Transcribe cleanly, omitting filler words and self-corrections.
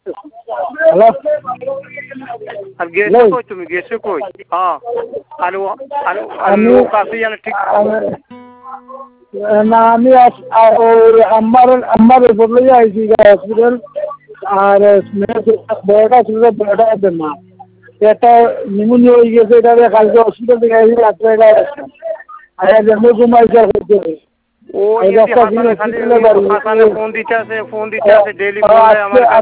hello আর গেছো কই তুমি গেছো কই হ্যাঁ আলু আলু আলু কাছে জানে ঠিক না আমি আমার বদলে আইছি হসপিটাল আর বড়টা ছিল বড়টা না একটা নিউমোনিয়া হয়ে গেছে এটা কালকে হসপিটাল থেকে আইছি রাত্রে আর জন্ম ঘুমাইছে হচ্ছে ও হাসানে ফোন দিতে আছে ডেইলি বলে আমার